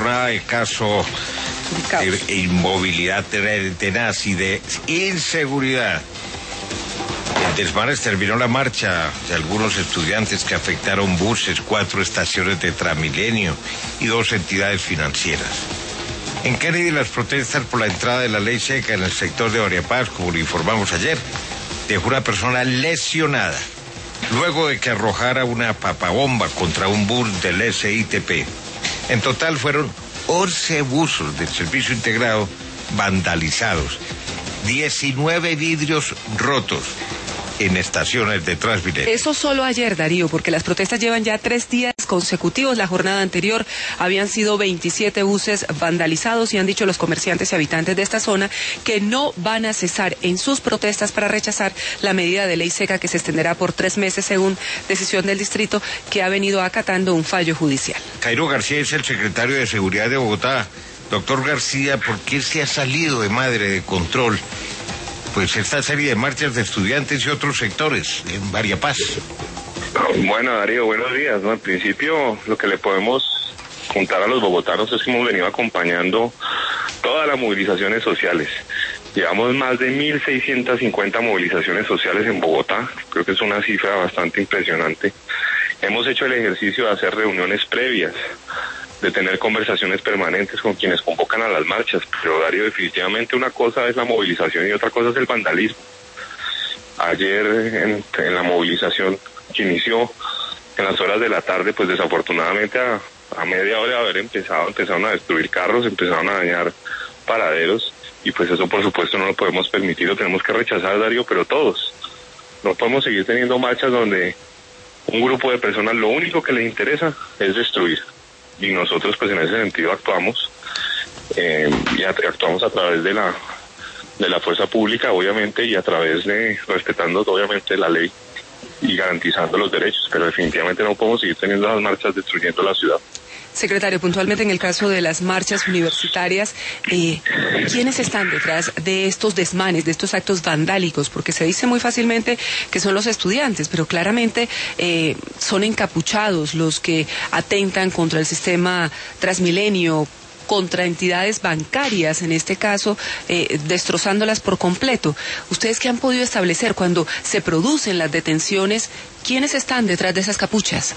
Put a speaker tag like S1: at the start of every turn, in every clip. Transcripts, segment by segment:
S1: jornada de caos, inmovilidad tenaz y de inseguridad. El desmanes terminó la marcha de algunos estudiantes que afectaron buses, 4 estaciones de Transmilenio y 2 entidades financieras. En Kennedy, las protestas por la entrada de la ley seca en el sector de María Paz, como lo informamos ayer, dejó una persona lesionada luego de que arrojara una papabomba contra un bus del SITP. En total fueron 11 buses del servicio integrado vandalizados, 19 vidrios rotos en estaciones de Transmilenio.
S2: Eso solo ayer, Darío, porque las protestas llevan ya 3 días consecutivos. La jornada anterior habían sido 27 buses vandalizados y han dicho los comerciantes y habitantes de esta zona que no van a cesar en sus protestas para rechazar la medida de ley seca que se extenderá por 3 meses según decisión del distrito, que ha venido acatando un fallo judicial.
S1: Jairo García es el secretario de Seguridad de Bogotá. Doctor García, ¿por qué se ha salido de madre de control pues esta serie de marchas de estudiantes y otros sectores en María Paz?
S3: Bueno, Darío, buenos días. En principio, lo que le podemos contar a los bogotanos es que hemos venido acompañando todas las movilizaciones sociales. Llevamos más de 1.650 movilizaciones sociales en Bogotá. Creo que es una cifra bastante impresionante. Hemos hecho el ejercicio de hacer reuniones previas, de tener conversaciones permanentes con quienes convocan a las marchas, pero Darío, definitivamente una cosa es la movilización y otra cosa es el vandalismo. Ayer en la movilización que inició en las horas de la tarde, pues desafortunadamente a media hora de haber empezaron a destruir carros, empezaron a dañar paraderos, y pues eso por supuesto no lo podemos permitir, lo tenemos que rechazar, Darío, pero todos. No podemos seguir teniendo marchas donde un grupo de personas lo único que les interesa es destruir. Y nosotros pues en ese sentido actuamos y actuamos a través de la fuerza pública, obviamente, y a través de respetando obviamente la ley y garantizando los derechos, pero definitivamente no podemos seguir teniendo las marchas destruyendo la ciudad.
S2: Secretario, puntualmente en el caso de las marchas universitarias, ¿quiénes están detrás de estos desmanes, de estos actos vandálicos? Porque se dice muy fácilmente que son los estudiantes, pero claramente son encapuchados los que atentan contra el sistema Transmilenio, contra entidades bancarias, en este caso, destrozándolas por completo. ¿Ustedes qué han podido establecer cuando se producen las detenciones? ¿Quiénes están detrás de esas capuchas?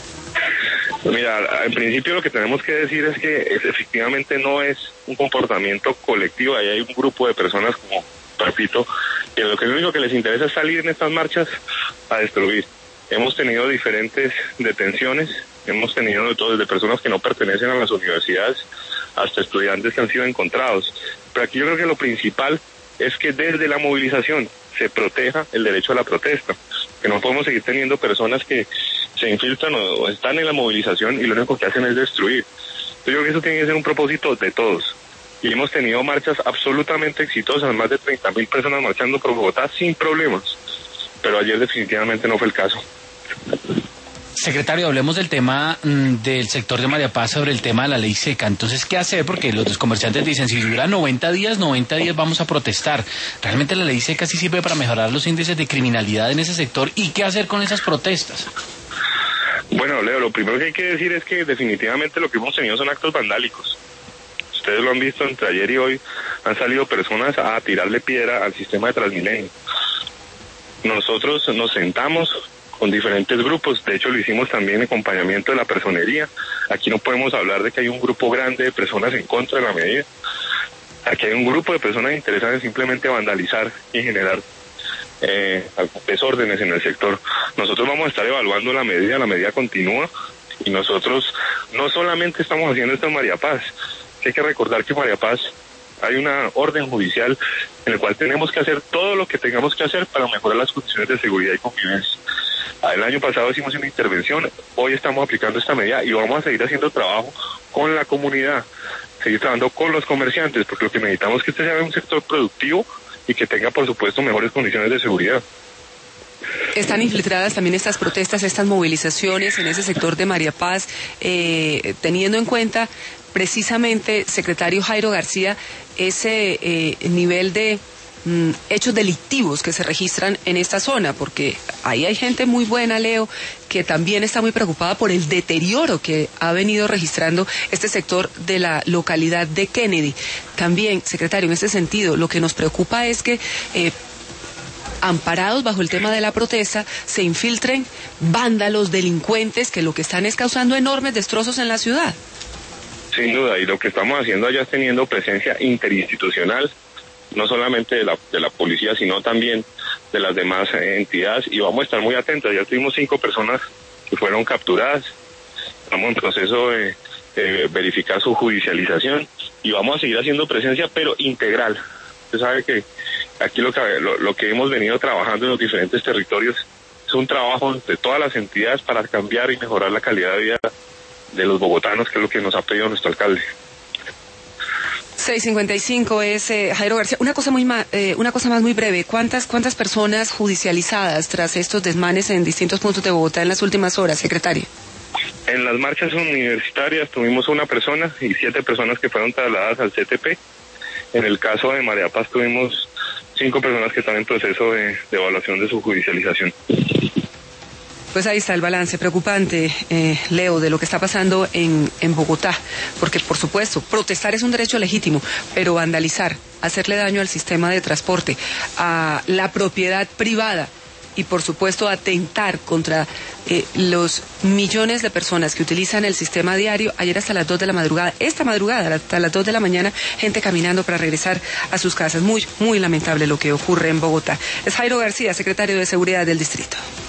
S3: Mira, en principio lo que tenemos que decir es que efectivamente no es un comportamiento colectivo, ahí hay un grupo de personas, como repito, que lo único que les interesa es salir en estas marchas a destruir. Hemos tenido diferentes detenciones, hemos tenido de todo, desde personas que no pertenecen a las universidades hasta estudiantes que han sido encontrados. Pero aquí yo creo que lo principal es que desde la movilización se proteja el derecho a la protesta, que no podemos seguir teniendo personas que se infiltran o están en la movilización y lo único que hacen es destruir. Yo creo que eso tiene que ser un propósito de todos. Y hemos tenido marchas absolutamente exitosas, más de 30.000 personas marchando por Bogotá sin problemas. Pero ayer definitivamente no fue el caso.
S4: Secretario, hablemos del tema del sector de María Paz, sobre el tema de la ley seca. Entonces, ¿qué hacer? Porque los comerciantes dicen, si dura 90 días vamos a protestar. ¿Realmente la ley seca sí sirve para mejorar los índices de criminalidad en ese sector? ¿Y qué hacer con esas protestas?
S3: Bueno, Leo, lo primero que hay que decir es que definitivamente lo que hemos tenido son actos vandálicos. Ustedes lo han visto, entre ayer y hoy han salido personas a tirarle piedra al sistema de Transmilenio. Nosotros nos sentamos con diferentes grupos, de hecho lo hicimos también en acompañamiento de la personería. Aquí no podemos hablar de que hay un grupo grande de personas en contra de la medida. Aquí hay un grupo de personas interesadas en simplemente vandalizar y generar desórdenes en el sector. Nosotros vamos a estar evaluando la medida continúa, y nosotros no solamente estamos haciendo esto en María Paz, hay que recordar que en María Paz hay una orden judicial en la cual tenemos que hacer todo lo que tengamos que hacer para mejorar las condiciones de seguridad y convivencia. El año pasado hicimos una intervención, hoy estamos aplicando esta medida y vamos a seguir haciendo trabajo con la comunidad, seguir trabajando con los comerciantes, porque lo que necesitamos es que este sea un sector productivo y que tenga, por supuesto, mejores condiciones de seguridad.
S2: Están infiltradas también estas protestas, estas movilizaciones en ese sector de María Paz, teniendo en cuenta precisamente, secretario Jairo García, ese nivel de hechos delictivos que se registran en esta zona, porque ahí hay gente muy buena, Leo, que también está muy preocupada por el deterioro que ha venido registrando este sector de la localidad de Kennedy. También, secretario, en este sentido, lo que nos preocupa es que amparados bajo el tema de la protesta, se infiltren vándalos, delincuentes, que lo que están es causando enormes destrozos en la ciudad.
S3: Sin duda, y lo que estamos haciendo allá es teniendo presencia interinstitucional, no solamente de la policía, sino también de las demás entidades, y vamos a estar muy atentos. Ya tuvimos 5 personas que fueron capturadas, estamos en proceso de verificar su judicialización, y vamos a seguir haciendo presencia, pero integral. Usted sabe que aquí lo que hemos venido trabajando en los diferentes territorios es un trabajo de todas las entidades para cambiar y mejorar la calidad de vida de los bogotanos, que es lo que nos ha pedido nuestro alcalde.
S2: 6:55 es Jairo García. Una cosa más muy breve. ¿Cuántas personas judicializadas tras estos desmanes en distintos puntos de Bogotá en las últimas horas, secretario?
S3: En las marchas universitarias tuvimos 1 persona y 7 personas que fueron trasladadas al CTP. En el caso de María Paz tuvimos 5 personas que están en proceso de evaluación de su judicialización.
S2: Pues ahí está el balance preocupante, Leo, de lo que está pasando en Bogotá, porque por supuesto, protestar es un derecho legítimo, pero vandalizar, hacerle daño al sistema de transporte, a la propiedad privada y por supuesto atentar contra los millones de personas que utilizan el sistema diario. Ayer hasta las 2 de la madrugada, esta madrugada hasta las 2 de la mañana, gente caminando para regresar a sus casas. Muy, muy lamentable lo que ocurre en Bogotá. Es Jairo García, secretario de Seguridad del Distrito.